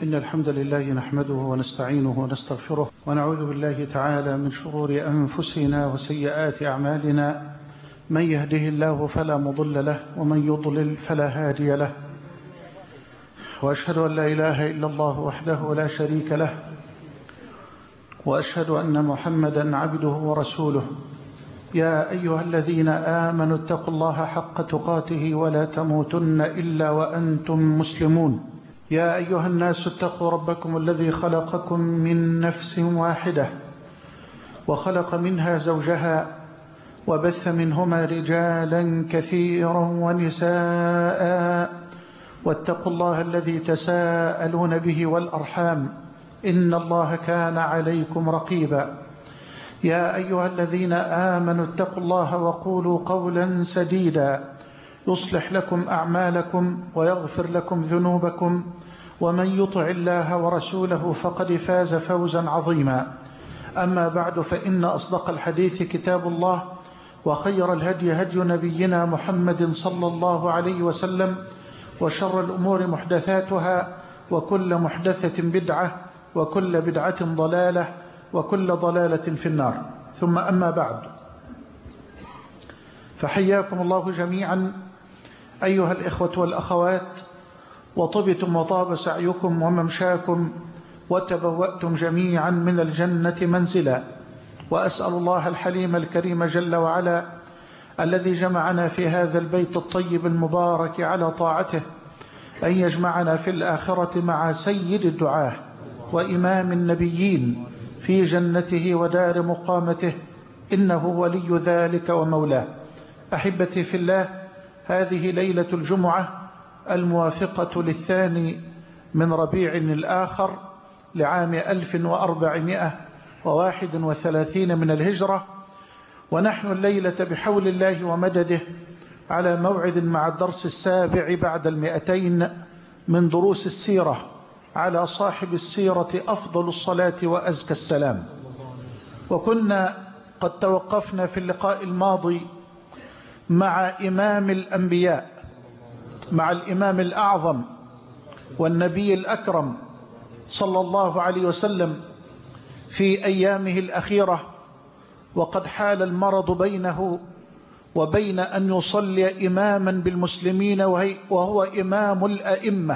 إن الحمد لله نحمده ونستعينه ونستغفره ونعوذ بالله تعالى من شرور أنفسنا وسيئات أعمالنا. من يهده الله فلا مضل له ومن يضلل فلا هادي له، وأشهد أن لا إله إلا الله وحده لا شريك له، وأشهد أن محمدا عبده ورسوله. يا أيها الذين آمنوا اتقوا الله حق تقاته ولا تموتن إلا وأنتم مسلمون. يا أيها الناس اتقوا ربكم الذي خلقكم من نفس واحدة وخلق منها زوجها وبث منهما رجالا كثيرا ونساء، واتقوا الله الذي تساءلون به والأرحام إن الله كان عليكم رقيبا. يا أيها الذين آمنوا اتقوا الله وقولوا قولا سديدا يصلح لكم أعمالكم ويغفر لكم ذنوبكم، ومن يطع الله ورسوله فقد فاز فوزا عظيما. أما بعد، فإن أصدق الحديث كتاب الله، وخير الهدي هدي نبينا محمد صلى الله عليه وسلم، وشر الأمور محدثاتها، وكل محدثة بدعة، وكل بدعة ضلالة، وكل ضلالة في النار. ثم أما بعد، فحياكم الله جميعا أيها الإخوة والأخوات، وطبتم وطاب سعيكم وممشاكم، وتبوأتم جميعا من الجنة منزلا. وأسأل الله الحليم الكريم جل وعلا الذي جمعنا في هذا البيت الطيب المبارك على طاعته أن يجمعنا في الآخرة مع سيد الدعاة وإمام النبيين في جنته ودار مقامته، إنه ولي ذلك ومولاه. أحبتي في الله، هذه ليلة الجمعة الموافقة للثاني من ربيع الآخر لعام 1431 من الهجرة، ونحن الليلة بحول الله ومدده على موعد مع الدرس السابع بعد 200 من دروس السيرة على صاحب السيرة أفضل الصلاة وأزكى السلام. وكنا قد توقفنا في اللقاء الماضي مع إمام الأنبياء، مع الإمام الأعظم والنبي الأكرم صلى الله عليه وسلم في أيامه الأخيرة، وقد حال المرض بينه وبين أن يصلي إماما بالمسلمين وهو إمام الأئمة،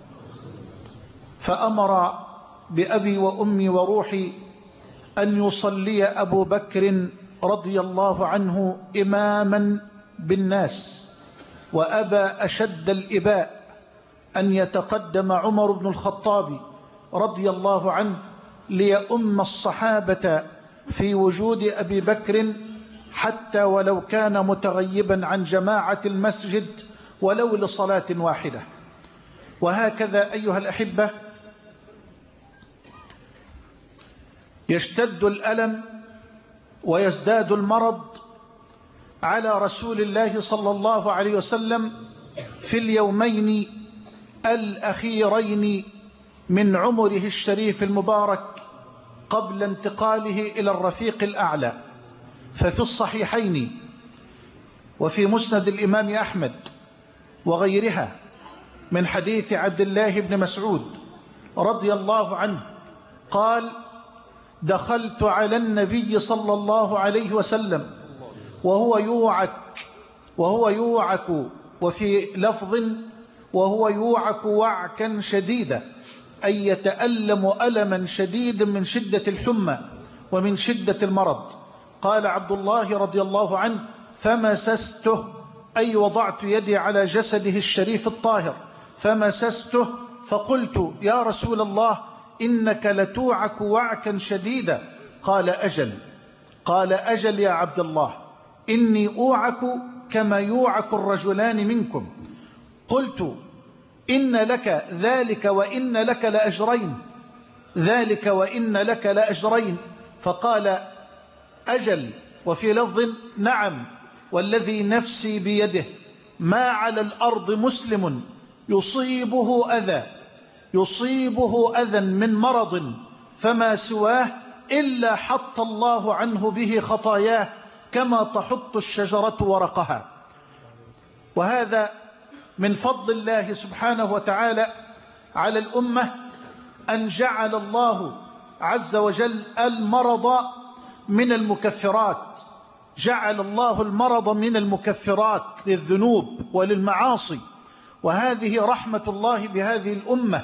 فأمر بأبي وأمي وروحي أن يصلي أبو بكر رضي الله عنه إماما بالناس، وأبى أشد الإباء أن يتقدم عمر بن الخطاب رضي الله عنه ليؤم الصحابة في وجود أبي بكر، حتى ولو كان متغيبا عن جماعة المسجد ولو لصلاة واحدة. وهكذا أيها الأحبة يشتد الألم ويزداد المرض على رسول الله صلى الله عليه وسلم في اليومين الأخيرين من عمره الشريف المبارك قبل انتقاله إلى الرفيق الأعلى. ففي الصحيحين وفي مسند الإمام أحمد وغيرها من حديث عبد الله بن مسعود رضي الله عنه قال: دخلت على النبي صلى الله عليه وسلم وهو يوعك، وفي لفظ وهو يوعك وعكا شديدا، أي يتألم ألما شديدا من شدة الحمى ومن شدة المرض. قال عبد الله رضي الله عنه: فمسسته، أي وضعت يدي على جسده الشريف الطاهر فمسسته، فقلت: يا رسول الله، إنك لتوعك وعكا شديدا. قال: أجل. قال: أجل يا عبد الله، إني أوعك كما يوعك الرجلان منكم. قلت: إن لك ذلك وإن لك لأجرين، ذلك وإن لك لأجرين. فقال: أجل. وفي لفظ: نعم، والذي نفسي بيده ما على الأرض مسلم يصيبه أذى من مرض فما سواه إلا حط الله عنه به خطاياه كما تحط الشجرة ورقها. وهذا من فضل الله سبحانه وتعالى على الأمة أن جعل الله عز وجل المرض من المكفرات، جعل الله المرض من المكفرات للذنوب وللمعاصي. وهذه رحمة الله بهذه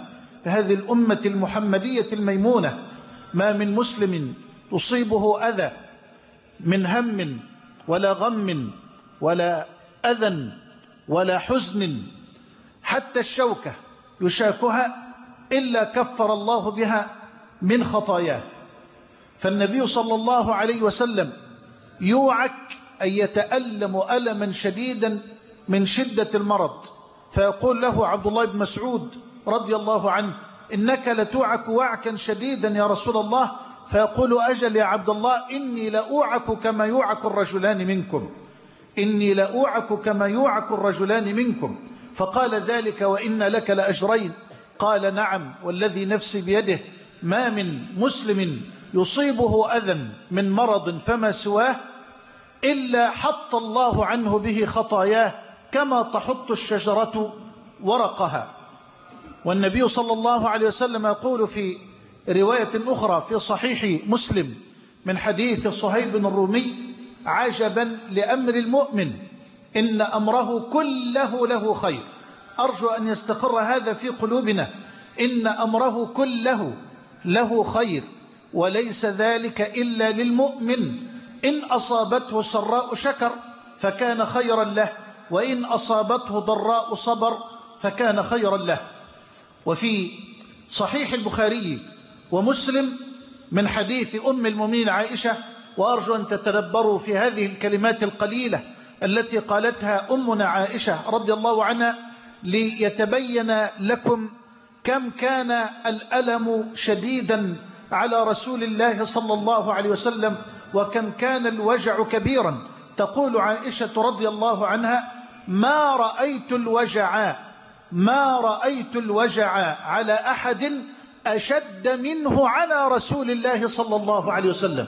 الأمة المحمدية الميمونة. ما من مسلم يصيبه أذى من هم ولا غم ولا أذى ولا حزن، حتى الشوكة يشاكها، إلا كفر الله بها من خطاياه. فالنبي صلى الله عليه وسلم يوعك أن يتألم ألما شديدا من شدة المرض، فيقول له عبد الله بن مسعود رضي الله عنه: إنك لتوعك وعكا شديدا يا رسول الله. فيقول: أجل يا عبد الله، إني لأوعك كما يوعك الرجلان منكم، إني لأوعك كما يوعك الرجلان منكم. فقال: ذلك وإن لك لأجرين. قال: نعم والذي نفسي بيده، ما من مسلم يصيبه أذى من مرض فما سواه إلا حط الله عنه به خطاياه كما تحط الشجرة ورقها. والنبي صلى الله عليه وسلم يقول في رواية أخرى في صحيح مسلم من حديث صهيب الرومي: عجبا لأمر المؤمن إن أمره كله له خير. أرجو أن يستقر هذا في قلوبنا، إن أمره كله له خير، وليس ذلك إلا للمؤمن. إن أصابته سراء شكر فكان خيرا له، وإن أصابته ضراء صبر فكان خيرا له. وفي صحيح البخاري ومسلم من حديث أم المؤمنين عائشة، وأرجو أن تتدبروا في هذه الكلمات القليلة التي قالتها أمنا عائشة رضي الله عنها ليتبين لكم كم كان الألم شديدا على رسول الله صلى الله عليه وسلم، وكم كان الوجع كبيرا. تقول عائشة رضي الله عنها: ما رأيت الوجع على أحد أشد منه على رسول الله صلى الله عليه وسلم.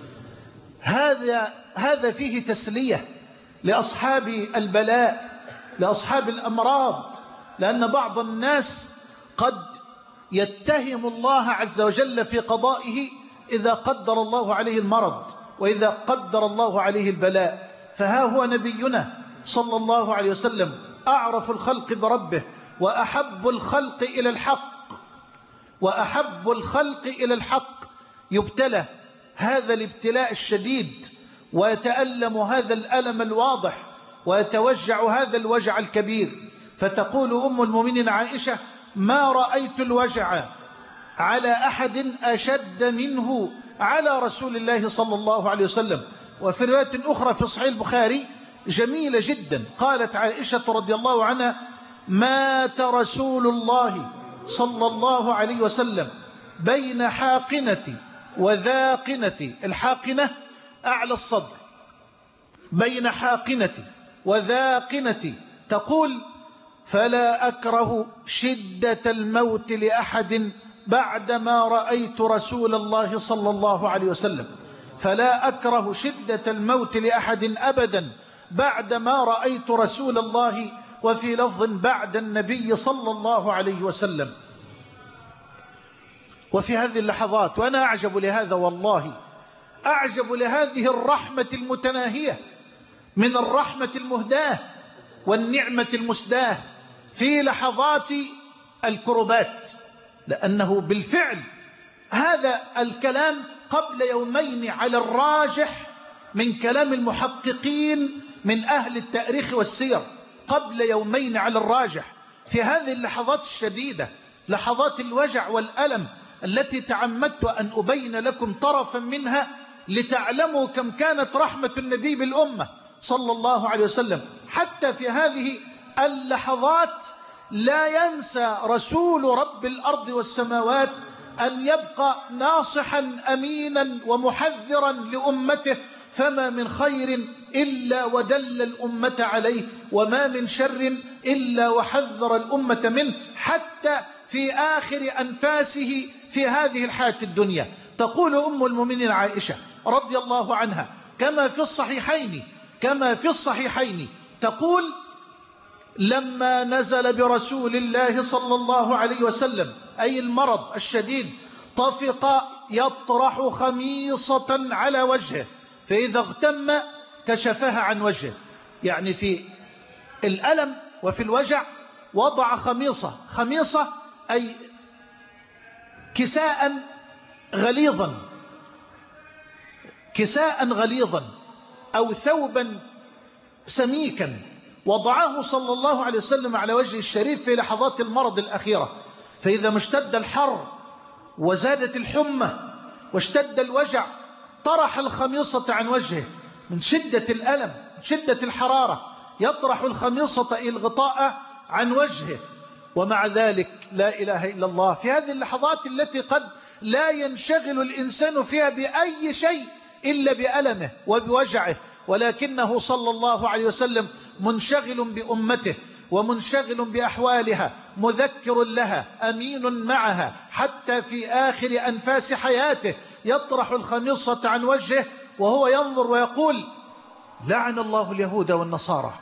هذا فيه تسلية لأصحاب البلاء، لأصحاب الأمراض، لأن بعض الناس قد يتهم الله عز وجل في قضائه إذا قدر الله عليه المرض وإذا قدر الله عليه البلاء. فها هو نبينا صلى الله عليه وسلم أعرف الخلق بربه وأحب الخلق إلى الحق يبتلى هذا الابتلاء الشديد، ويتألم هذا الألم الواضح، ويتوجع هذا الوجع الكبير. فتقول أم المؤمنين عائشة: ما رأيت الوجع على أحد أشد منه على رسول الله صلى الله عليه وسلم. وفي رواية أخرى في صحيح البخاري جميلة جدا، قالت عائشة رضي الله عنها: مات رسول الله صلى الله عليه وسلم بين حاقنة وذاقنة. الحاقنة أعلى الصدر، بين حاقنة وذاقنة. تقول: فلا أكره شدة الموت لأحد بعدما رأيت رسول الله صلى الله عليه وسلم. فلا أكره شدة الموت لأحد أبدا بعدما رأيت رسول الله، وفي لفظ بعد النبي صلى الله عليه وسلم. وفي هذه اللحظات، وأنا أعجب لهذا والله، أعجب لهذه الرحمة المتناهية من الرحمة المهداة والنعمة المسداة في لحظات الكربات، لأنه بالفعل هذا الكلام قبل يومين على الراجح من كلام المحققين من أهل التاريخ والسير، قبل يومين على الراجح، في هذه اللحظات الشديدة، لحظات الوجع والألم التي تعمدت أن أبين لكم طرفا منها لتعلموا كم كانت رحمة النبي بالأمة صلى الله عليه وسلم. حتى في هذه اللحظات لا ينسى رسول رب الأرض والسماوات أن يبقى ناصحا أمينا ومحذرا لأمته، فما من خير إلا ودل الأمة عليه، وما من شر إلا وحذر الأمة منه، حتى في آخر أنفاسه في هذه الحياة الدنيا. تقول أم المؤمنين عائشة رضي الله عنها كما في الصحيحين تقول: لما نزل برسول الله صلى الله عليه وسلم أي المرض الشديد طفق يطرح خميصة على وجهه، فإذا اغتم كشفها عن وجهه، يعني في الألم وفي الوجع وضع خميصة أي كساء غليظا أو ثوبا سميكا، وضعه صلى الله عليه وسلم على وجه الشريف في لحظات المرض الأخيرة. فإذا ما اشتد الحر وزادت الحمى واشتد الوجع طرح الخميصة عن وجهه من شدة الألم، من شدة الحرارة، يطرح الخميصة أي الغطاء عن وجهه. ومع ذلك لا إله إلا الله، في هذه اللحظات التي قد لا ينشغل الإنسان فيها بأي شيء إلا بألمه وبوجعه، ولكنه صلى الله عليه وسلم منشغل بأمته ومنشغل بأحوالها، مذكر لها، أمين معها، حتى في آخر أنفاس حياته يطرح الخميصة عن وجهه وهو ينظر ويقول: لعن الله اليهود والنصارى،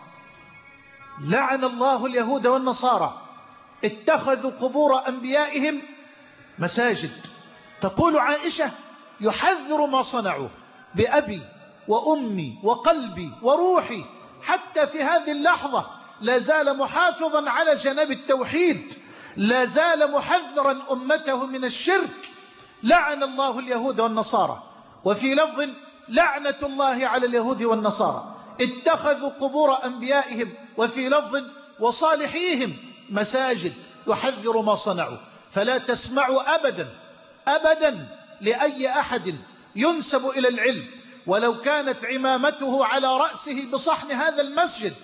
لعن الله اليهود والنصارى اتخذوا قبور أنبيائهم مساجد. تقول عائشة: يحذر ما صنعوا بأبي وأمي وقلبي وروحي، حتى في هذه اللحظة لا زال محافظا على جناب التوحيد، لا زال محذرا أمته من الشرك. لعن الله اليهود والنصارى. وفي لفظ: لعنة الله على اليهود والنصارى اتخذوا قبور أنبيائهم، وفي لفظ: وصالحيهم مساجد. يحذر ما صنعوا. فلا تسمعوا أبدا لأي أحد ينسب إلى العلم ولو كانت عمامته على رأسه بصحن هذا المسجد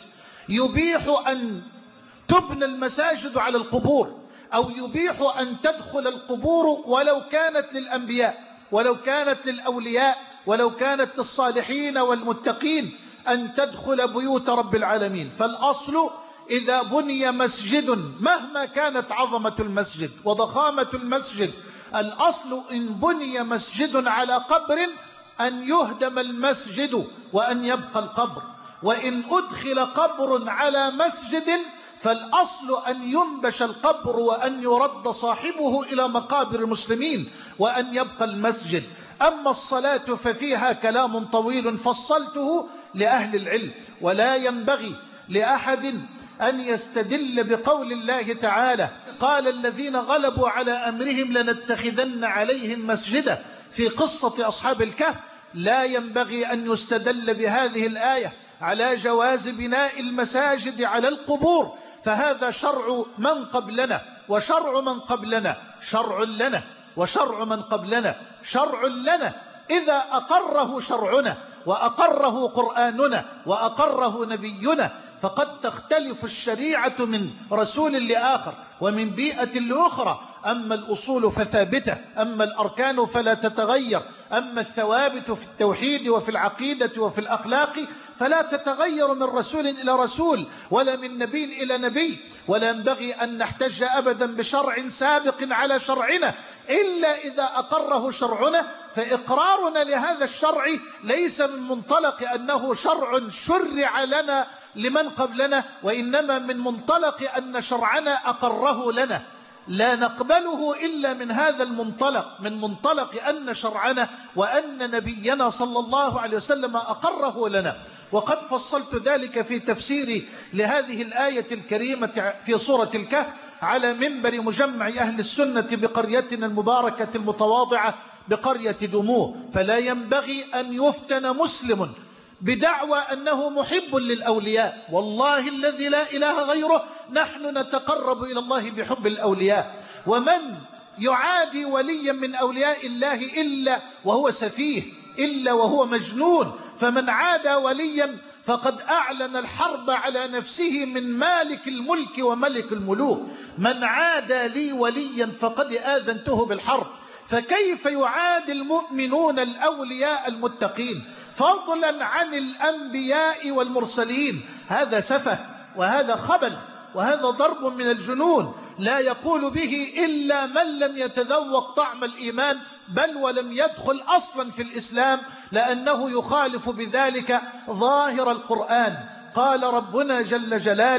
يبيح أن تبنى المساجد على القبور، أو يبيح أن تدخل القبور ولو كانت للأنبياء، ولو كانت للأولياء، ولو كانت للصالحين والمتقين، أن تدخل بيوت رب العالمين. فالأصل إذا بني مسجد مهما كانت عظمة المسجد وضخامة المسجد، الأصل إن بني مسجد على قبر أن يهدم المسجد وأن يبقى القبر، وإن أدخل قبر على مسجد فالأصل أن ينبش القبر وأن يرد صاحبه إلى مقابر المسلمين وأن يبقى المسجد. أما الصلاة ففيها كلام طويل فصلته لأهل العلم، ولا ينبغي لأحد أن يستدل بقول الله تعالى: قال الذين غلبوا على أمرهم لنتخذن عليهم مسجدا، في قصة أصحاب الكهف. لا ينبغي أن يستدل بهذه الآية على جواز بناء المساجد على القبور، فهذا شرع من قبلنا، وشرع من قبلنا شرع لنا، وشرع من قبلنا شرع لنا إذا أقره شرعنا وأقره قرآننا وأقره نبينا. فقد تختلف الشريعة من رسول لآخر ومن بيئة لأخرى، أما الأصول فثابتة، أما الأركان فلا تتغير، أما الثوابت في التوحيد وفي العقيدة وفي الأخلاق فلا تتغير من رسول إلى رسول ولا من نبي إلى نبي. ولا ينبغي أن نحتج أبدا بشرع سابق على شرعنا إلا إذا أقره شرعنا، فإقرارنا لهذا الشرع ليس من منطلق أنه شرع شرع لنا لمن قبلنا، وإنما من منطلق أن شرعنا أقره لنا. لا نقبله إلا من هذا المنطلق، من منطلق أن شرعنا وأن نبينا صلى الله عليه وسلم أقره لنا. وقد فصلت ذلك في تفسيري لهذه الآية الكريمة في سورة الكهف على منبر مجمع أهل السنة بقريتنا المباركة المتواضعة بقرية دموع. فلا ينبغي أن يفتن مسلم بدعوى أنه محب للأولياء. والله الذي لا إله غيره نحن نتقرب إلى الله بحب الأولياء، ومن يعادي وليا من أولياء الله إلا وهو سفيه، إلا وهو مجنون. فمن عادى وليا فقد أعلن الحرب على نفسه من مالك الملك وملك الملوك. من عادى لي وليا فقد آذنته بالحرب. فكيف يعادي المؤمنون الأولياء المتقين فضلا عن الأنبياء والمرسلين؟ هذا سفه، وهذا خبل، وهذا ضرب من الجنون لا يقول به إلا من لم يتذوق طعم الإيمان، بل ولم يدخل أصلا في الإسلام، لأنه يخالف بذلك ظاهر القرآن. قال ربنا جل جلاله: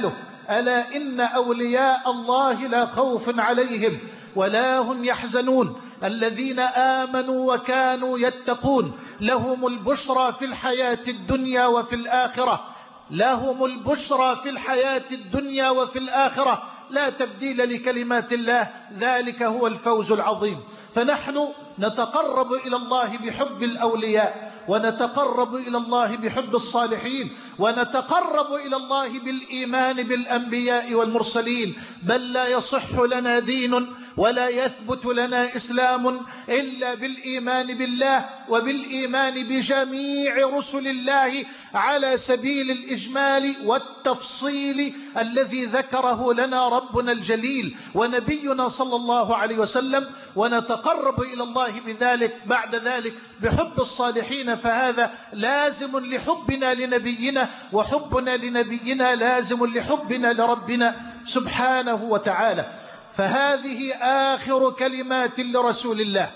ألا إن أولياء الله لا خوف عليهم ولا هم يحزنون الذين آمنوا وكانوا يتقون لهم البشرى في الحياة الدنيا وفي الآخرة، لهم البشرى في الحياة الدنيا وفي الآخرة، لا تبديل لكلمات الله، ذلك هو الفوز العظيم. فنحن نتقرب إلى الله بحب الأولياء، ونتقرب إلى الله بحب الصالحين، ونتقرب إلى الله بالإيمان بالأنبياء والمرسلين. بل لا يصح لنا دين ولا يثبت لنا إسلام إلا بالإيمان بالله وبالإيمان بجميع رسل الله على سبيل الإجمال والتفصيل الذي ذكره لنا ربنا الجليل ونبينا صلى الله عليه وسلم. ونتقرب إلى الله بذلك بعد ذلك بحب الصالحين، فهذا لازم لحبنا لنبينا، وحبنا لنبينا لازم لحبنا لربنا سبحانه وتعالى. فهذه آخر كلمات لرسول الله،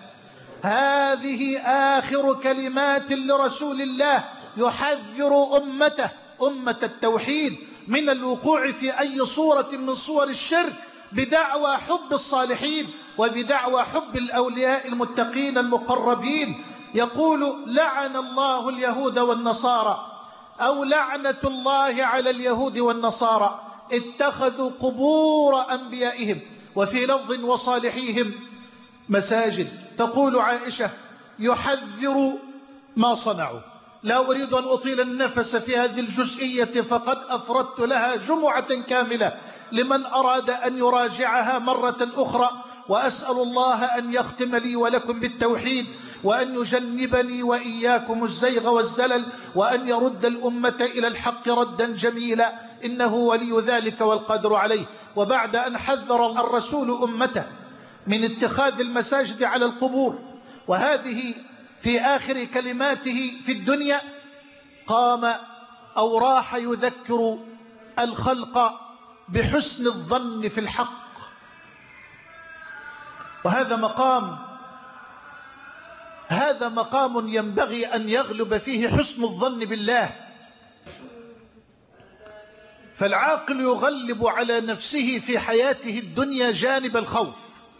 هذه آخر كلمات لرسول الله يحذر أمته، أمة التوحيد، من الوقوع في أي صورة من صور الشرك بدعوى حب الصالحين وبدعوى حب الأولياء المتقين المقربين. يقول: لعن الله اليهود والنصارى، أو لعنة الله على اليهود والنصارى، اتخذوا قبور أنبيائهم، وفي لفظ وصالحيهم مساجد. تقول عائشة: يحذر ما صنعوا. لا أريد أن أطيل النفس في هذه الجزئية، فقد أفردت لها جمعة كاملة لمن أراد أن يراجعها مرة أخرى. وأسأل الله أن يختم لي ولكم بالتوحيد، وأن يجنبني وإياكم الزيغ والزلل، وأن يرد الأمة إلى الحق ردا جميلا، إنه ولي ذلك والقادر عليه. وبعد أن حذر الرسول أمته من اتخاذ المساجد على القبور، وهذه في آخر كلماته في الدنيا، قام أو راح يذكر الخلق بحسن الظن في الحق. وهذا مقام ينبغي أن يغلب فيه حسن الظن بالله. فالعاقل يغلب على نفسه في حياته الدنيا جانب الخوف،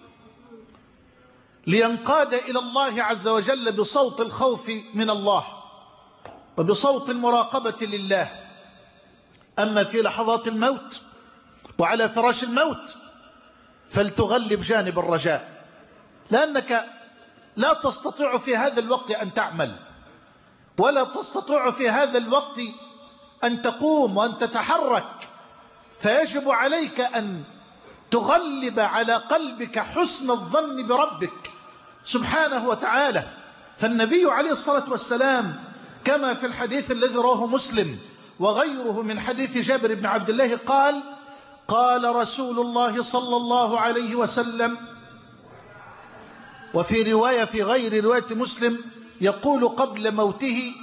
لينقاد إلى الله عز وجل بصوت الخوف من الله وبصوت المراقبة لله. أما في لحظات الموت وعلى فراش الموت فلتغلب جانب الرجاء، لأنك لا تستطيع في هذا الوقت أن تعمل، ولا تستطيع في هذا الوقت أن تقوم وأن تتحرك، فيجب عليك أن تغلب على قلبك حسن الظن بربك سبحانه وتعالى. فالنبي عليه الصلاة والسلام كما في الحديث الذي رواه مسلم وغيره من حديث جابر بن عبد الله قال رسول الله صلى الله عليه وسلم، وفي رواية في غير رواية مسلم يقول قبل موته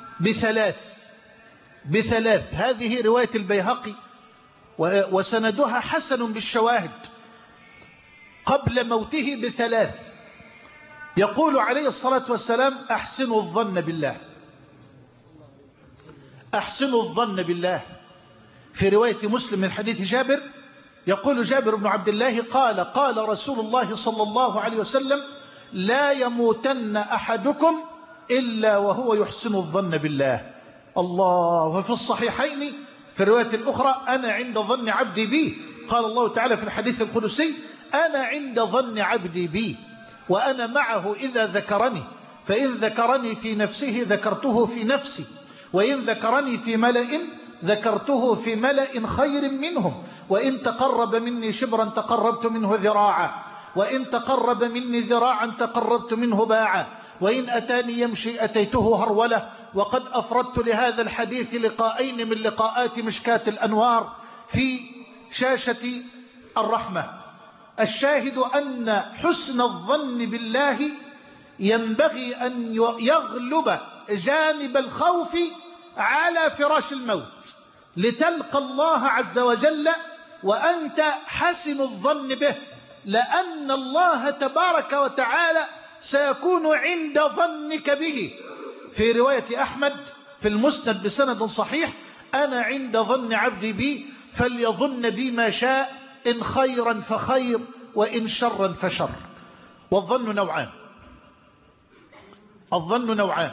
بثلاث، هذه رواية البيهقي وسندها حسن بالشواهد. قبل موته بثلاث يقول عليه الصلاة والسلام: أحسنوا الظن بالله، أحسنوا الظن بالله. في رواية مسلم من حديث جابر يقول جابر بن عبد الله قال رسول الله صلى الله عليه وسلم: لا يموتن أحدكم إلا وهو يحسن الظن بالله. الله. وفي الصحيحين في الرواية الأخرى: أنا عند ظن عبدي بي. قال الله تعالى في الحديث القدسي: أنا عند ظن عبدي بي وأنا معه إذا ذكرني، فإن ذكرني في نفسه ذكرته في نفسي، وإن ذكرني في ملأ ذكرته في ملأ خير منهم، وإن تقرب مني شبرا تقربت منه ذراعا، وإن تقرب مني ذراعا تقربت منه باعا، وإن أتاني يمشي أتيته هرولة. وقد أفردت لهذا الحديث لقاءين من لقاءات مشكاة الأنوار في شاشة الرحمة. الشاهد أن حسن الظن بالله ينبغي أن يغلب جانب الخوف على فراش الموت، لتلقى الله عز وجل وأنت حسن الظن به، لأن الله تبارك وتعالى سيكون عند ظنك به. في رواية أحمد في المسند بسند صحيح: أنا عند ظن عبدي بي، فليظن بي ما شاء، إن خيرا فخير وإن شرا فشر. والظن نوعان، الظن نوعان،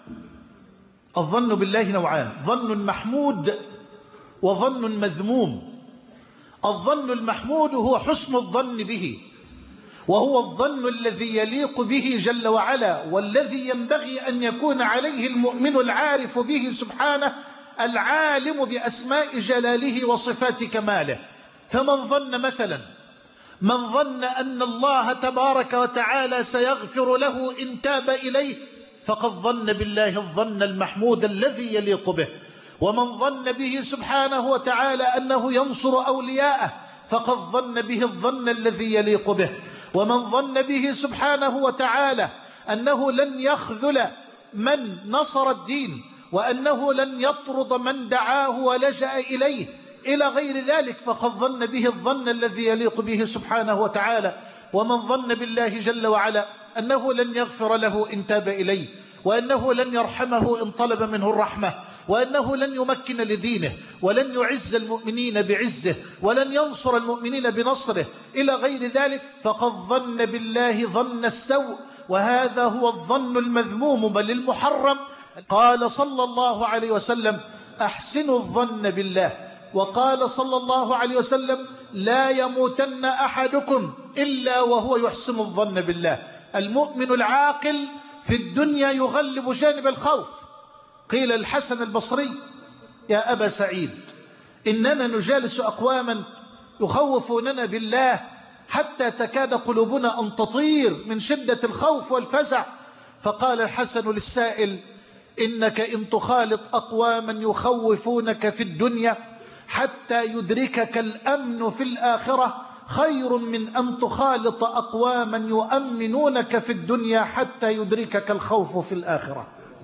الظن بالله نوعان، ظن محمود وظن مذموم. الظن المحمود هو حسن الظن به، وهو الظن الذي يليق به جل وعلا، والذي ينبغي أن يكون عليه المؤمن العارف به سبحانه العالم بأسماء جلاله وصفات كماله. فمن ظن مثلا، من ظن أن الله تبارك وتعالى سيغفر له إن تاب إليه، فقد ظن بالله الظن المحمود الذي يليق به. ومن ظن به سبحانه وتعالى أنه ينصر أولياءه، فقد ظن به الظن الذي يليق به. ومن ظن به سبحانه وتعالى أنه لن يخذل من نصر الدين، وأنه لن يطرد من دعاه ولجأ إليه إلى غير ذلك، فقد ظن به الظن الذي يليق به سبحانه وتعالى. ومن ظن بالله جل وعلا أنه لن يغفر له إن تاب إليه، وأنه لن يرحمه إن طلب منه الرحمة، وأنه لن يمكن لدينه، ولن يعز المؤمنين بعزه، ولن ينصر المؤمنين بنصره إلى غير ذلك، فقد ظن بالله ظن السوء، وهذا هو الظن المذموم بل المحرم. قال صلى الله عليه وسلم: أحسنوا الظن بالله. وقال صلى الله عليه وسلم: لا يموتن أحدكم إلا وهو يحسن الظن بالله. المؤمن العاقل في الدنيا يغلب جانب الخوف. قيل الحسن البصري: يا أبا سعيد، إننا نجالس أقواما يخوفوننا بالله حتى تكاد قلوبنا أن تطير من شدة الخوف والفزع. فقال الحسن للسائل: إنك إن تخالط أقواما يخوفونك في الدنيا حتى يدركك الأمن في الآخرة خير من أن تخالط أقواما يؤمنونك في الدنيا حتى يدركك الخوف في الآخرة.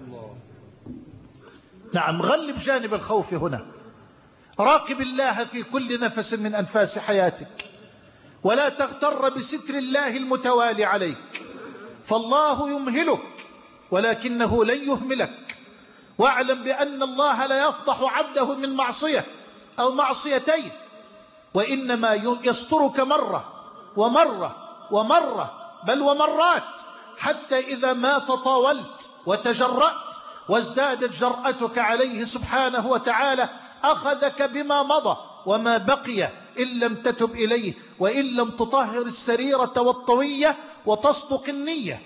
نعم، غلب جانب الخوف هنا، راقب الله في كل نفس من أنفاس حياتك، ولا تغتر بستر الله المتوالي عليك، فالله يمهلك ولكنه لن يهملك. واعلم بأن الله لا يفضح عبده من معصية أو معصيتين، وإنما يسترك مرة ومرة ومرة بل ومرات، حتى إذا ما تطاولت وتجرأت وازدادت جرأتك عليه سبحانه وتعالى أخذك بما مضى وما بقي إن لم تتب إليه، وإن لم تطهر السريرة والطوية وتصدق النية.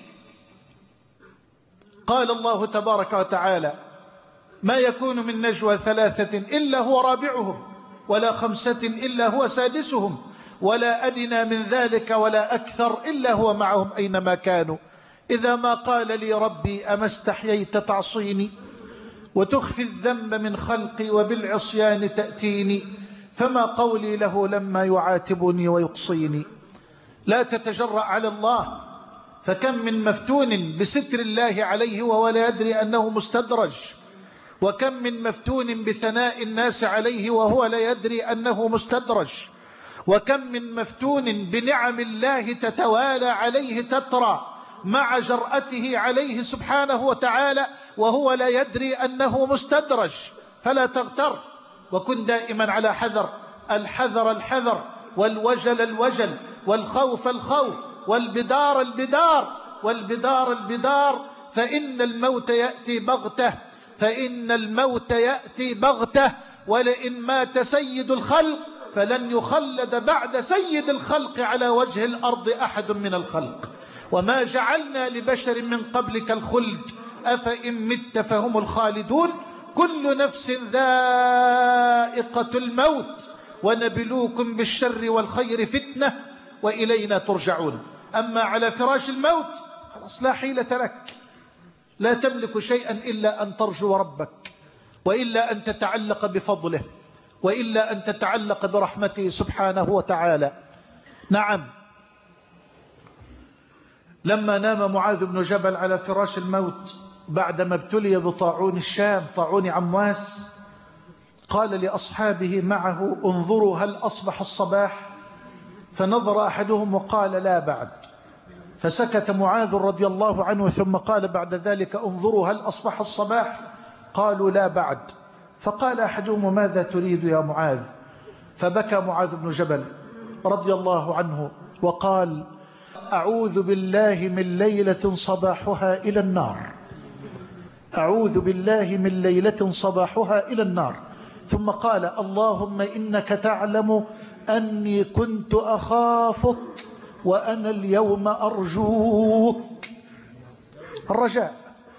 قال الله تبارك وتعالى: ما يكون من نجوى ثلاثة إلا هو رابعهم، ولا خمسة إلا هو سادسهم، ولا أدنى من ذلك ولا أكثر إلا هو معهم أينما كانوا، إذا ما قال لي ربي أما استحييت تعصيني وتخفي الذنب من خلقي وبالعصيان تأتيني، فما قولي له لما يعاتبني ويقصيني. لا تتجرأ على الله، فكم من مفتون بستر الله عليه وهو لا يدري أنه مستدرج، وكم من مفتون بثناء الناس عليه وهو لا يدري أنه مستدرج، وكم من مفتون بنعم الله تتوالى عليه تترى مع جرأته عليه سبحانه وتعالى وهو لا يدري أنه مستدرج. فلا تغتر، وكن دائما على حذر، الحذر الحذر، والوجل الوجل، والخوف الخوف، والبدار البدار، والبدار البدار، فإن الموت يأتي بغته، فإن الموت يأتي بغته، ولئن مات سيد الخلق فلن يخلد بعد سيد الخلق على وجه الأرض أحد من الخلق، وما جعلنا لبشر من قبلك الخلد أفإن مت فهم الخالدون، كل نفس ذائقة الموت، ونبلوكم بالشر والخير فتنة وإلينا ترجعون. أما على فراش الموت خلاص لا حيلة لك، لا تملك شيئا إلا أن ترجو ربك، وإلا أن تتعلق بفضله، وإلا أن تتعلق برحمته سبحانه وتعالى. نعم، لما نام معاذ بن جبل على فراش الموت بعدما ابتلي بطاعون الشام، طاعون عمواس، قال لأصحابه معه: انظروا هل أصبح الصباح؟ فنظر أحدهم وقال: لا بعد. فسكت معاذ رضي الله عنه، ثم قال بعد ذلك: انظروا هل أصبح الصباح؟ قالوا: لا بعد. فقال أحدهم: ماذا تريد يا معاذ؟ فبكى معاذ بن جبل رضي الله عنه وقال: أعوذ بالله من ليلة صباحها إلى النار، أعوذ بالله من ليلة صباحها إلى النار. ثم قال: اللهم إنك تعلم أني كنت أخافك وأنا اليوم أرجوك. الرجاء.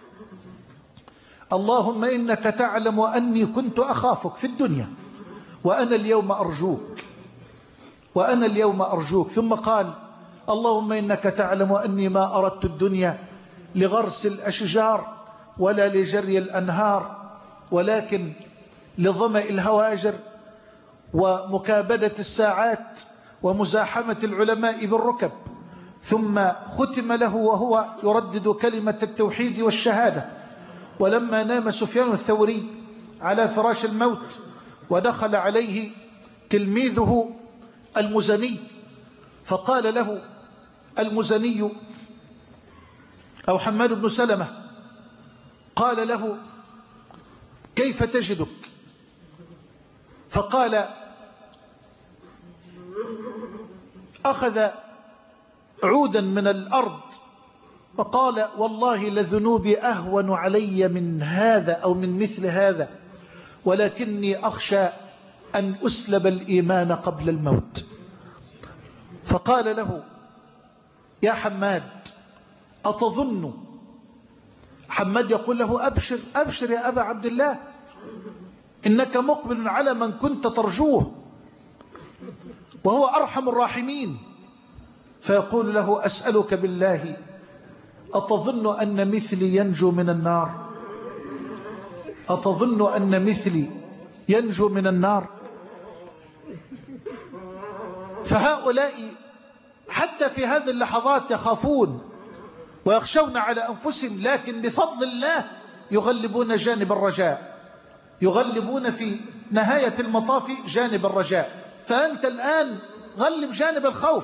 اللهم إنك تعلم أني كنت أخافك في الدنيا وأنا اليوم أرجوك، وأنا اليوم أرجوك. ثم قال: اللهم إنك تعلم أني ما أردت الدنيا لغرس الأشجار ولا لجري الأنهار، ولكن لظمأ الهواجر ومكابدة الساعات ومزاحمة العلماء بالركب. ثم ختم له وهو يردد كلمة التوحيد والشهادة. ولما نام سفيان الثوري على فراش الموت ودخل عليه تلميذه المزني، فقال له المزني أو حماد بن سلمة، قال له: كيف تجدك؟ فقال: أخذ عودا من الأرض فقال: والله لذنوبي أهون علي من هذا أو من مثل هذا، ولكني أخشى أن أسلب الإيمان قبل الموت. فقال له: يا حماد أتظن؟ حماد يقول له: أبشر أبشر يا أبا عبد الله، إنك مقبل على من كنت ترجوه وهو أرحم الراحمين. فيقول له: أسألك بالله أتظن أن مثلي ينجو من النار؟ أتظن أن مثلي ينجو من النار؟ فهؤلاء حتى في هذه اللحظات يخافون ويخشون على أنفسهم، لكن بفضل الله يغلبون جانب الرجاء، يغلبون في نهاية المطاف جانب الرجاء. فأنت الآن غلب جانب الخوف،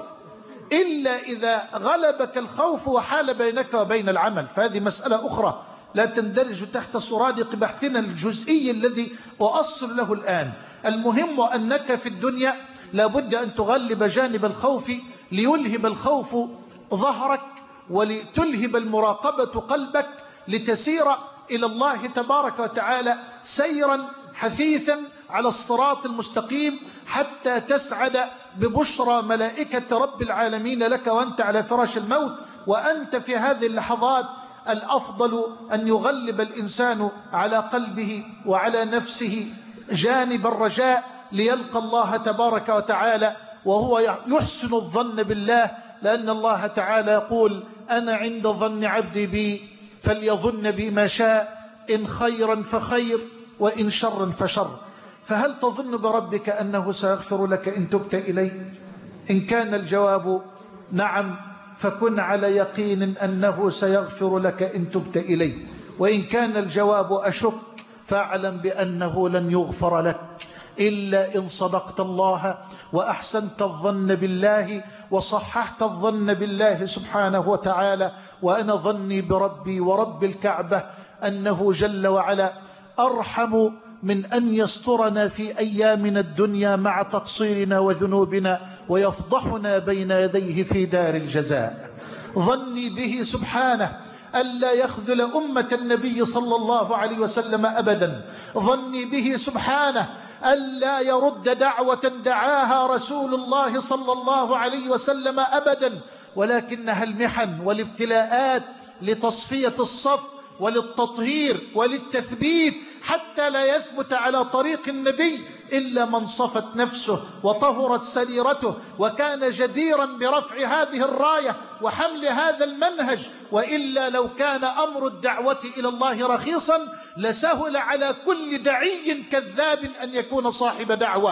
إلا إذا غلبك الخوف وحال بينك وبين العمل، فهذه مسألة أخرى لا تندرج تحت سرادق بحثنا الجزئي الذي أؤصل له الآن. المهم أنك في الدنيا لابد أن تغلب جانب الخوف ليلهب الخوف ظهرك ولتلهب المراقبة قلبك، لتسير إلى الله تبارك وتعالى سيرا حثيثا على الصراط المستقيم، حتى تسعد ببشرى ملائكة رب العالمين لك وأنت على فراش الموت. وأنت في هذه اللحظات الأفضل أن يغلب الإنسان على قلبه وعلى نفسه جانب الرجاء، ليلقى الله تبارك وتعالى وهو يحسن الظن بالله، لأن الله تعالى يقول: أنا عند ظن عبدي بي فليظن بي ما شاء، إن خيرا فخير وإن شرا فشر. فهل تظن بربك أنه سيغفر لك إن تبت إليه؟ إن كان الجواب نعم، فكن على يقين أنه سيغفر لك إن تبت إليه. وإن كان الجواب أشك، فاعلم بأنه لن يغفر لك إلا إن صدقت الله وأحسنت الظن بالله وصححت الظن بالله سبحانه وتعالى. وأنا ظني بربي ورب الكعبة أنه جل وعلا أرحم من أن يسترنا في أيامنا الدنيا مع تقصيرنا وذنوبنا ويفضحنا بين يديه في دار الجزاء. ظني به سبحانه ألا يخذل أمة النبي صلى الله عليه وسلم أبدا. ظني به سبحانه ألا يرد دعوة دعاها رسول الله صلى الله عليه وسلم أبدا، ولكنها المحن والابتلاءات لتصفية الصف وللتطهير وللتثبيت، حتى لا يثبت على طريق النبي إلا من صفت نفسه وطهرت سريرته وكان جديرا برفع هذه الراية وحمل هذا المنهج. وإلا لو كان أمر الدعوة إلى الله رخيصا لسهل على كل داعي كذاب أن يكون صاحب دعوة.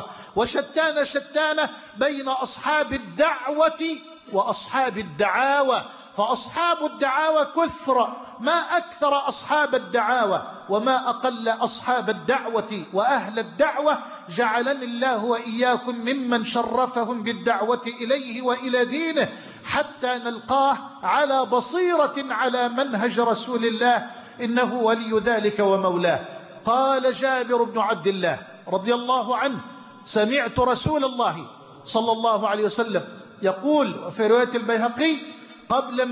وشتان بين أصحاب الدعوة وأصحاب الدعاوى، فأصحاب الدعاوى كثر، ما أكثر أصحاب الدعاوى وما أقل أصحاب الدعوة وأهل الدعوة. جعلني الله وإياكم ممن شرفهم بالدعوة إليه وإلى دينه، حتى نلقاه على بصيرة على منهج رسول الله، إنه ولي ذلك ومولاه. قال جابر بن عبد الله رضي الله عنه: سمعت رسول الله صلى الله عليه وسلم يقول في رواية البيهقي قبل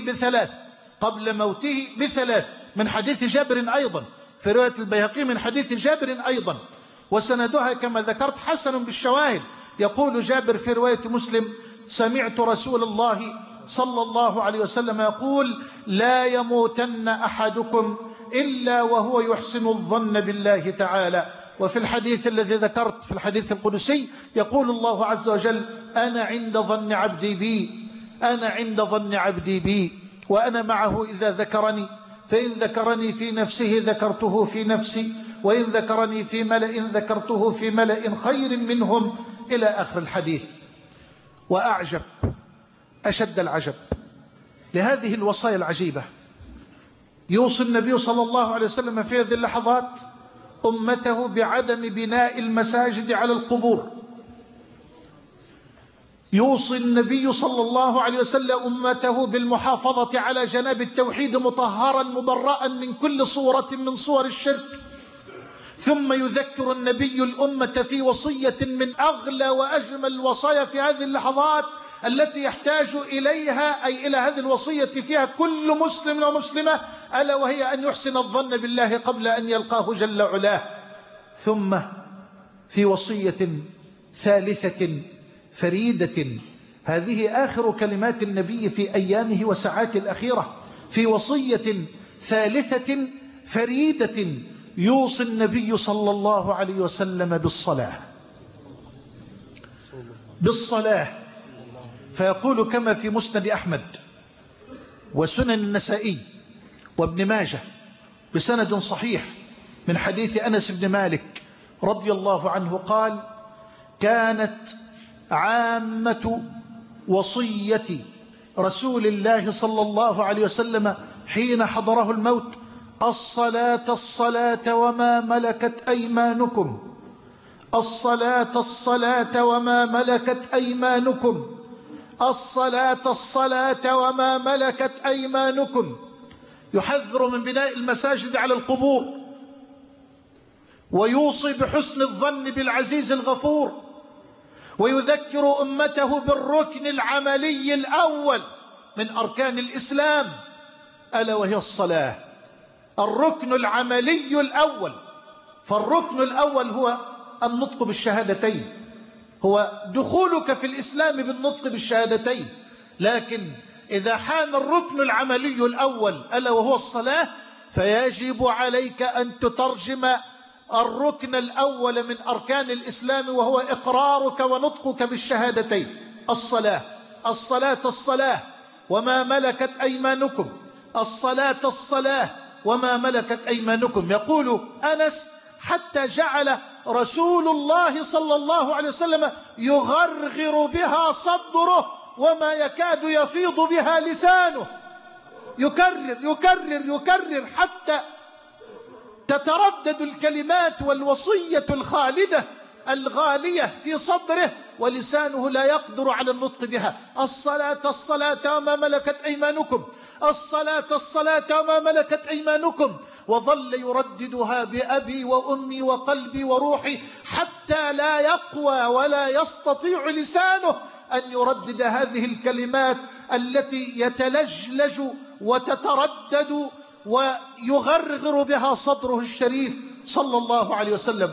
موته بثلاث من حديث جابر أيضا، في رواية البيهقي من حديث جابر أيضا، وسندها كما ذكرت حسن بالشواهد. يقول جابر في رواية مسلم سمعت رسول الله صلى الله عليه وسلم يقول لا يموتن أحدكم إلا وهو يحسن الظن بالله تعالى. وفي الحديث الذي ذكرت في الحديث القدسي يقول الله عز وجل أنا عند ظن عبدي بي وأنا معه إذا ذكرني، فإن ذكرني في نفسه ذكرته في نفسي، وإن ذكرني في ملأ ذكرته في ملأ خير منهم، إلى آخر الحديث. وأعجب أشد العجب لهذه الوصايا العجيبة، يوصي النبي صلى الله عليه وسلم في هذه اللحظات أمته بعدم بناء المساجد على القبور. يوصي النبي صلى الله عليه وسلم أمته بالمحافظة على جناب التوحيد مطهرا مبرأ من كل صورة من صور الشرك. ثم يذكر النبي الأمة في وصية من أغلى وأجمل الوصايا في هذه اللحظات التي يحتاج إليها، أي إلى هذه الوصية فيها كل مسلم ومسلمة، ألا وهي أن يحسن الظن بالله قبل أن يلقاه جل علاه. ثم في وصية ثالثة فريدة، هذه آخر كلمات النبي في أيامه وساعاته الأخيرة، في وصية ثالثة فريدة يوصي النبي صلى الله عليه وسلم بالصلاة، فيقول كما في مسند أحمد وسنن النسائي وابن ماجه بسند صحيح من حديث أنس بن مالك رضي الله عنه قال كانت عامة وصية رسول الله صلى الله عليه وسلم حين حضره الموت الصلاة وما ملكت أيمانكم، الصلاة وما ملكت أيمانكم، الصلاة وما ملكت أيمانكم. يحذر من بناء المساجد على القبور، ويوصي بحسن الظن بالعزيز الغفور، ويذكر أمته بالركن العملي الأول من أركان الإسلام ألا وهي الصلاة، الركن العملي الأول. فالركن الأول هو النطق بالشهادتين، هو دخولك في الإسلام بالنطق بالشهادتين. لكن إذا حان الركن العملي الأول ألا وهو الصلاة، فيجب عليك أن تترجم الركن الأول من أركان الإسلام وهو إقرارك ونطقك بالشهادتين. الصلاة وما ملكت أيمانكم، الصلاة وما ملكت أيمانكم. يقول أنس حتى جعل رسول الله صلى الله عليه وسلم يغرغر بها صدره وما يكاد يفيض بها لسانه، يكرر حتى تتردد الكلمات والوصية الخالدة الغالية في صدره ولسانه لا يقدر على النطق بها. الصلاة وما ملكت أيمانكم، الصلاة وما ملكت أيمانكم. وظل يرددها بأبي وأمي وقلبي وروحي حتى لا يقوى ولا يستطيع لسانه أن يردد هذه الكلمات التي يتلجلج وتتردد ويغرغر بها صدره الشريف صلى الله عليه وسلم.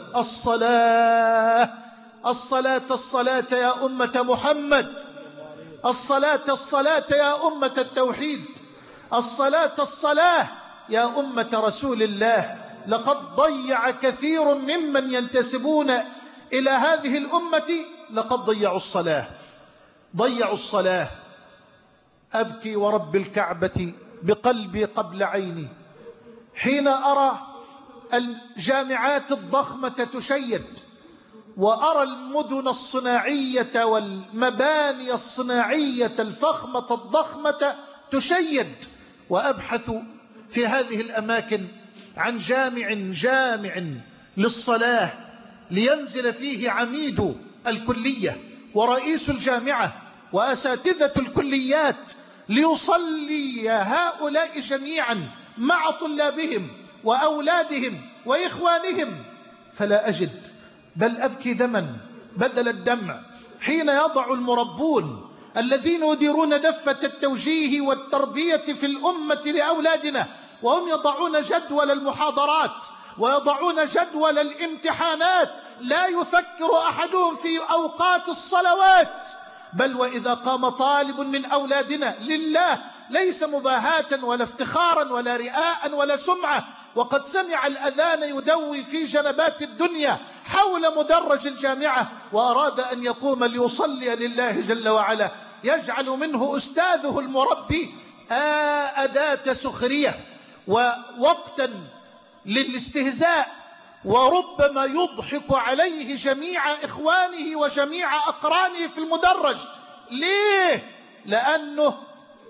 الصلاة يا أمة محمد، الصلاة يا أمة التوحيد، الصلاة يا أمة رسول الله. لقد ضيع كثير ممن ينتسبون إلى هذه الأمة، لقد ضيعوا الصلاة. أبكي ورب الكعبة بقلبي قبل عيني حين أرى الجامعات الضخمة تشيد، وأرى المدن الصناعية والمباني الصناعية الفخمة الضخمة تشيد، وأبحث في هذه الأماكن عن جامع للصلاة لينزل فيه عميد الكلية ورئيس الجامعة وأساتذة الكليات ليصلي هؤلاء جميعا مع طلابهم وأولادهم وإخوانهم، فلا أجد، بل أبكي دما بدل الدمع. حين يضع المربون الذين يديرون دفة التوجيه والتربية في الأمة لأولادنا وهم يضعون جدول المحاضرات ويضعون جدول الامتحانات، لا يفكر أحدهم في أوقات الصلوات، بل وإذا قام طالب من أولادنا لله ليس مباهاة ولا افتخارا ولا رئاء ولا سمعة، وقد سمع الأذان يدوي في جنبات الدنيا حول مدرج الجامعة وأراد أن يقوم ليصلي لله جل وعلا، يجعل منه أستاذه المربي أداة سخرية ووقتا للاستهزاء، وربما يضحك عليه جميع إخوانه وجميع أقرانه في المدرج. ليه؟ لأنه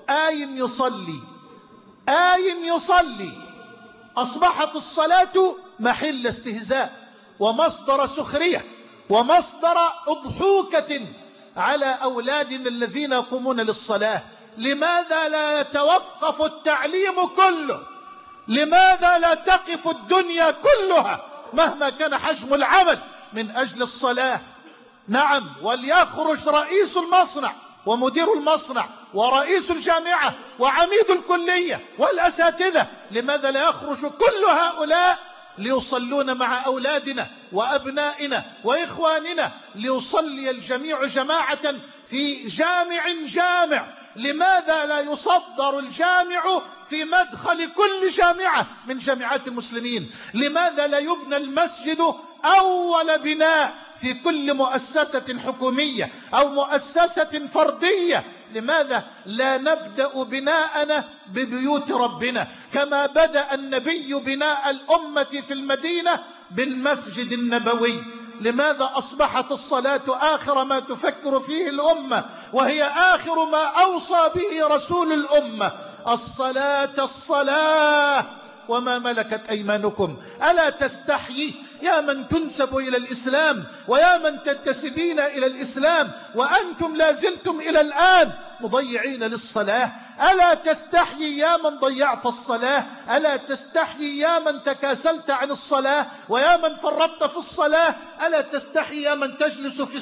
يصلي. أصبحت الصلاة محل استهزاء ومصدر سخرية ومصدر أضحوكة على أولادنا الذين يقومون للصلاة. لماذا لا يتوقف التعليم كله؟ لماذا لا تقف الدنيا كلها مهما كان حجم العمل من أجل الصلاة؟ نعم، وليخرج رئيس المصنع ومدير المصنع ورئيس الجامعة وعميد الكلية والأساتذة، لماذا لا يخرج كل هؤلاء ليصلون مع أولادنا وأبنائنا وإخواننا، ليصلي الجميع جماعة في جامع؟ لماذا لا يصدر الجامع في مدخل كل جامعة من جامعات المسلمين؟ لماذا لا يبنى المسجد أول بناء في كل مؤسسة حكومية أو مؤسسة فردية؟ لماذا لا نبدأ بناءنا ببيوت ربنا كما بدأ النبي بناء الأمة في المدينة بالمسجد النبوي؟ لماذا أصبحت الصلاة آخر ما تفكر فيه الأمة، وهي آخر ما أوصى به رسول الأمة؟ الصلاة وما ملكت أيمانكم. ألا تستحيي يا من تنسب إلى الإسلام ويا من تنتسبين إلى الإسلام وأنتم لازلتم إلى الآن مضيعين للصلاة؟ ألا تستحيي يا من ضيعت الصلاة؟ ألا تستحيي يا من تكاسلت عن الصلاة ويا من فرطت في الصلاة؟ ألا تستحيي يا من تجلس في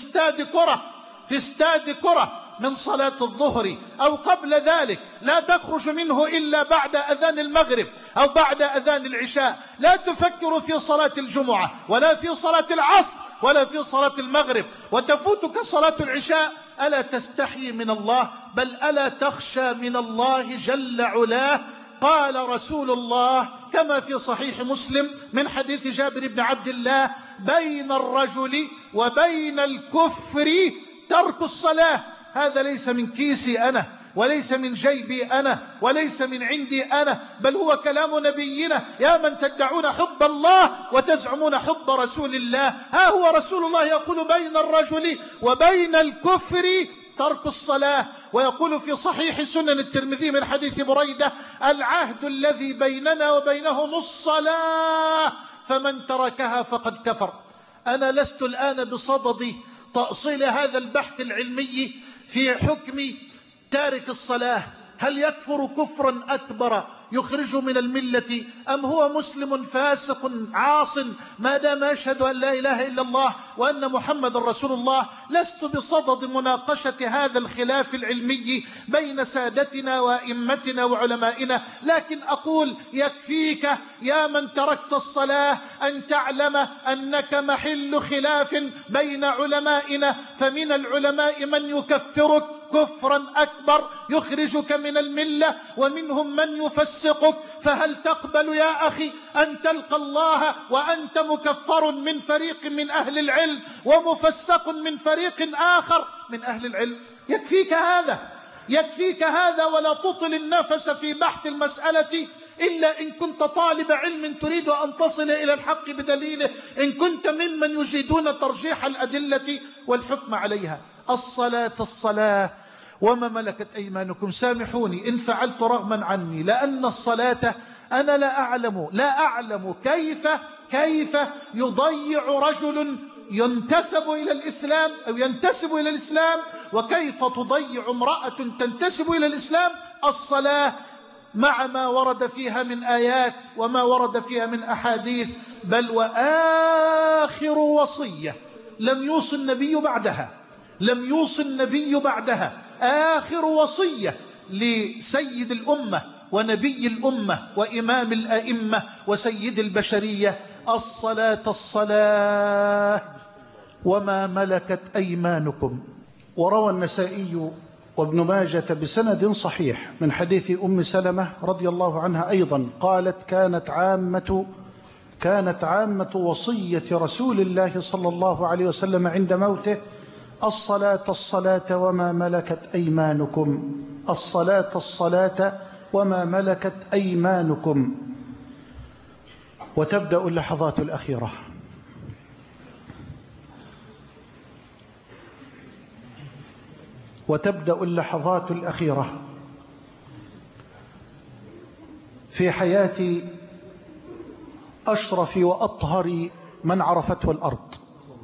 استاد كرة من صلاة الظهر أو قبل ذلك لا تخرج منه إلا بعد أذان المغرب أو بعد أذان العشاء، لا تفكر في صلاة الجمعة ولا في صلاة العصر ولا في صلاة المغرب وتفوتك صلاة العشاء؟ ألا تستحي من الله؟ بل ألا تخشى من الله جل علاه؟ قال رسول الله كما في صحيح مسلم من حديث جابر بن عبد الله: بين الرجل وبين الكفر ترك الصلاة. هذا ليس من كيسي أنا وليس من جيبي أنا وليس من عندي أنا، بل هو كلام نبينا. يا من تدعون حب الله وتزعمون حب رسول الله، ها هو رسول الله يقول: بين الرجل وبين الكفر ترك الصلاة. ويقول في صحيح سنن الترمذي من حديث بريدة: العهد الذي بيننا وبينهم الصلاة، فمن تركها فقد كفر. أنا لست الآن بصدد تأصيل هذا البحث العلمي في حكم تارك الصلاة، هل يكفر كفرا أكبر يخرج من الملة أم هو مسلم فاسق عاص ما دام يشهد أن لا إله إلا الله وأن محمد رسول الله. لست بصدد مناقشة هذا الخلاف العلمي بين سادتنا وأئمتنا وعلمائنا، لكن أقول: يكفيك يا من تركت الصلاة أن تعلم أنك محل خلاف بين علمائنا، فمن العلماء من يكفرك كفرا أكبر يخرجك من الملة، ومنهم من يفسقك. فهل تقبل يا أخي أن تلقى الله وأنت مكفر من فريق من أهل العلم ومفسق من فريق آخر من أهل العلم؟ يكفيك هذا ولا تطل النفس في بحث المسألة إلا إن كنت طالب علم تريد أن تصل إلى الحق بدليله، إن كنت ممن يجيدون ترجيح الأدلة والحكم عليها. الصلاة وما ملكت أيمانكم. سامحوني إن فعلت رغما عني، لأن الصلاة أنا لا أعلم كيف يضيع رجل ينتسب إلى الإسلام أو ينتسب إلى الإسلام، وكيف تضيع امرأة تنتسب إلى الإسلام الصلاة، مع ما ورد فيها من آيات وما ورد فيها من أحاديث. بل وآخر وصية لم يوصي النبي بعدها، لم يوصي النبي بعدها. آخر وصية لسيد الأمة ونبي الأمة وإمام الأئمة وسيد البشرية: الصلاة الصلاة وما ملكت أيمانكم. وروى النسائي وابن ماجة بسند صحيح من حديث أم سلمة رضي الله عنها أيضا قالت: كانت عامة وصية رسول الله صلى الله عليه وسلم عند موته: الصلاة الصلاة وما ملكت أيمانكم، الصلاة الصلاة وما ملكت أيمانكم. وتبدأ اللحظات الأخيرة. وتبدأ اللحظات الأخيرة في حياة أشرف وأطهر من عرفته الأرض.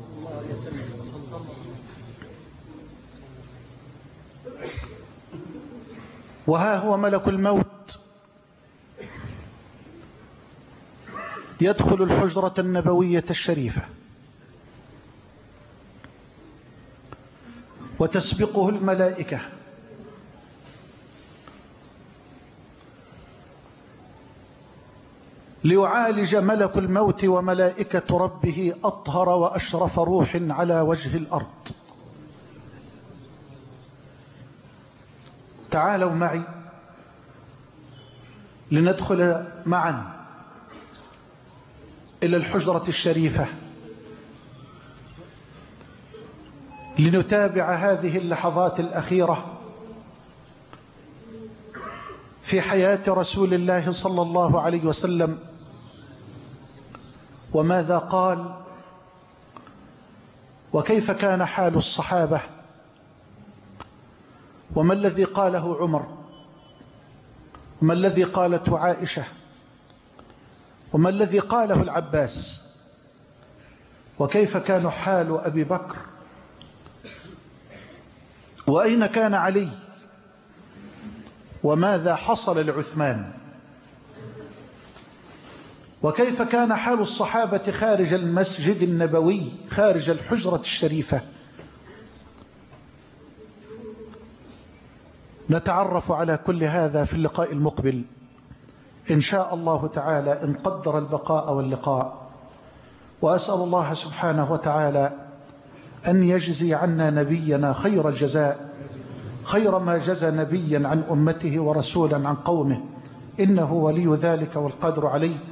وها هو ملك الموت يدخل الحجرة النبوية الشريفة، وتسبقه الملائكة ليعالج ملك الموت وملائكة ربه أطهر وأشرف روح على وجه الأرض. تعالوا معي لندخل معا إلى الحجرة الشريفة لنتابع هذه اللحظات الأخيرة في حياة رسول الله صلى الله عليه وسلم، وماذا قال، وكيف كان حال الصحابة، وما الذي قاله عمر، وما الذي قالته عائشة، وما الذي قاله العباس، وكيف كان حال أبي بكر، وأين كان علي، وماذا حصل لعثمان، وكيف كان حال الصحابة خارج المسجد النبوي، خارج الحجرة الشريفة. نتعرف على كل هذا في اللقاء المقبل إن شاء الله تعالى، إن قدر البقاء واللقاء. وأسأل الله سبحانه وتعالى أن يجزي عنا نبينا خير الجزاء، خير ما جزى نبيا عن أمته ورسولا عن قومه، إنه ولي ذلك والقادر عليه.